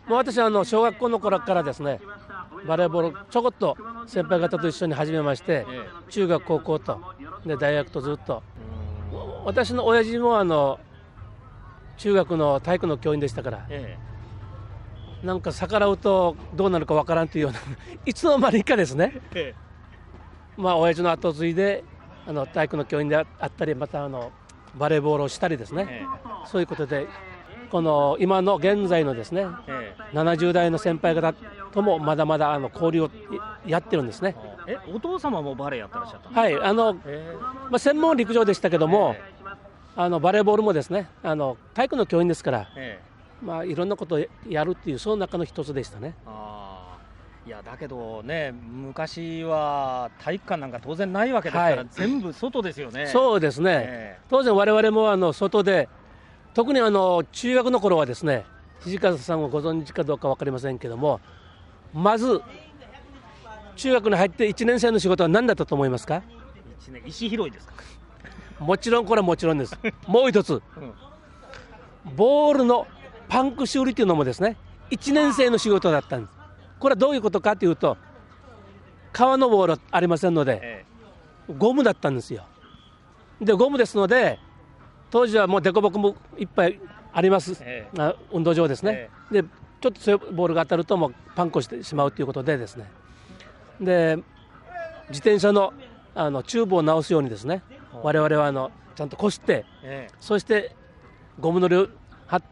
もう私は小学校の頃からですね、バレーボールちょこっと先輩方と一緒に始めまして、中学高校とで大学とずっと、私の親父も中学の体育の教員でしたから、なんか逆らうとどうなるかわからんというようないつの間にかですね、親父の後を継いで体育の教員であったり、またバレーボールをしたりですね、そういうことでこの今の現在のですね、70代の先輩方ともまだまだ交流をやってるんですね。 お父様もバレーやってらっしゃったんですか？はい、専門陸上でしたけども、バレーボールもですね体育の教員ですから、いろんなことをやるっていうその中の一つでしたね。 いやだけどね、昔は体育館なんか当然ないわけですから、全部外ですよね。 そうですね、当然我々も外で、特に中学の頃はですね、土方さんをご存知かどうか分かりませんけども、まず中学に入って1年生の仕事は何だったと思いますか？ 石拾いですか？ もちろん、これはもちろんです。もう一つ、ボールのパンク修理というのもですね1年生の仕事だったんです。これはどういうことかというと、革のボールはありませんので、ゴムだったんですよ。でゴムですので、当時はもう凸凹もいっぱいあります、運動場ですね、でちょっとそういうボールが当たるともうパンクしてしまうということでですね、で自転車のチューブを直すようにですね、我々はちゃんとこして、そしてゴムのりを貼って、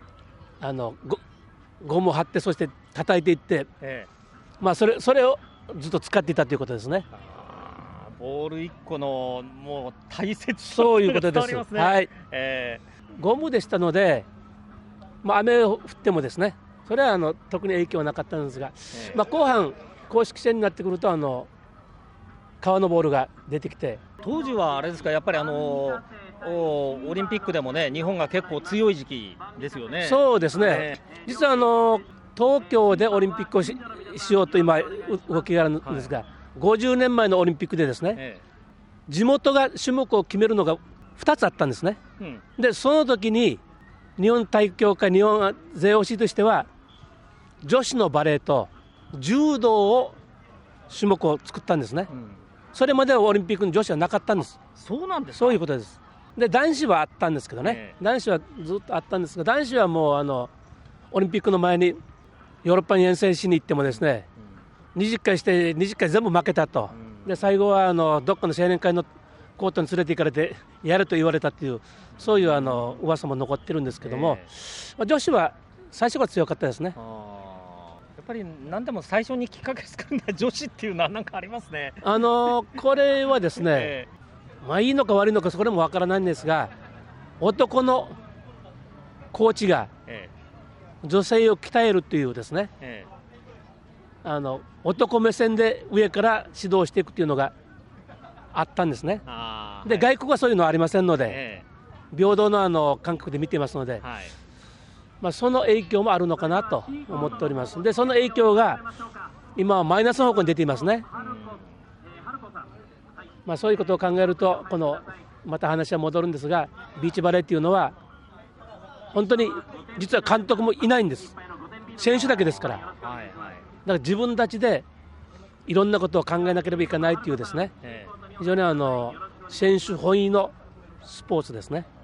ゴムを貼って、そして叩いていって、それをずっと使っていたということですね。 ボール1個のもう大切さ、 そういうことです。はい、ゴムでしたので、雨を降ってもですね、それは特に影響はなかったんですが、後半公式戦になってくると革のボールが出てきて、 当時はあれですか、やっぱりオリンピックでもね、日本が結構強い時期ですよね。 そうですね、実は東京でオリンピックを しようと今動きがあるんですが、50年前のオリンピックでですね、地元が種目を決めるのが2つあったんですね、でその時に日本体育協会、日本 JOC としては女子のバレーと柔道を種目を作ったんですね、それまではオリンピックに女子はなかったんです。 そうなんですか？ そういうことです。で男子はあったんですけどね、男子はずっとあったんですが、男子はもうオリンピックの前にヨーロッパに遠征しに行ってもですね、20回して20回全部負けたと、で最後はどっかの青年会のコートに連れて行かれてやれと言われたっていう、そういう噂も残ってるんですけども、女子は最初から強かったですね。 やっぱり何でも最初にきっかけつかんだ女子っていうのは何かありますね。 これはですね、いいのか悪いのかそれもわからないんですが、男のコーチが女性を鍛えるというですね、男目線で上から指導していくというのがあったんですね。で外国はそういうのはありませんので、平等の感覚で見ていますので、その影響もあるのかなと思っております。でその影響が今はマイナスの方向に出ていますね。そういうことを考えると、また話は戻るんですが、ビーチバレーっていうのは本当に実は監督もいないんです。選手だけですから、だから自分たちでいろんなことを考えなければいけないというですね、非常に選手本位のスポーツですね。